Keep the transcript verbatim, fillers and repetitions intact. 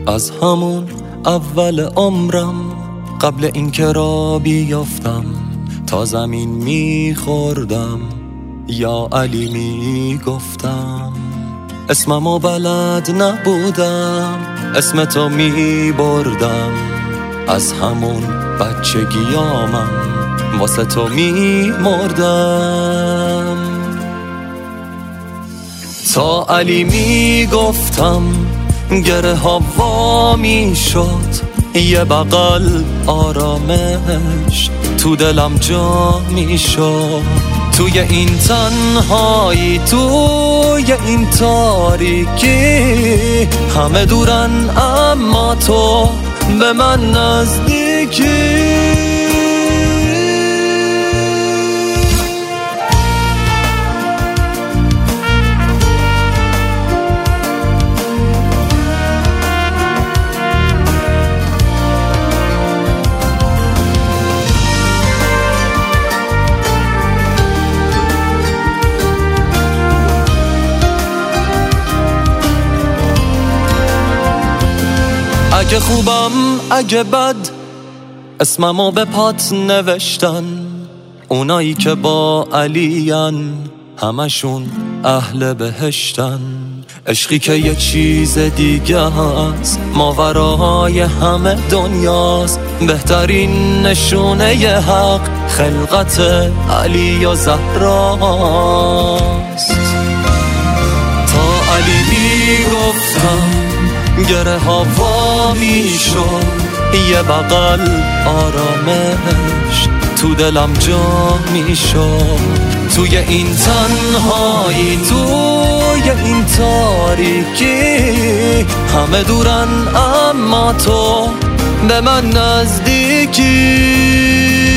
از همون اول عمرم قبل اینکه را بیافتم تا زمین میخوردم یا علی میگفتم. اسممو بلد نبودم اسم تو میبردم، از همون بچگیامم واسه تو میمردم. تا علی میگفتم گره ها وا میشد، یه بغل آرامش تو دلم جا میشد. توی این تنهایی توی این تاریکی همه دورن اما تو به من نزدیکی. اگه خوبم اگه بد اسممو به پات نوشتن، اونایی که با علین همشون اهل بهشتن. عشقی که یه چیز دیگه هست ماورای همه دنیاست، بهترین نشونه ی حق خلقت علی و زهراست. تا علی میگفتم گره ها وا میشد، یه بغل آرامش تو دلم جا میشد. توی این تنهایی توی این تاریکی همه دورن اما تو به من نزدیکی.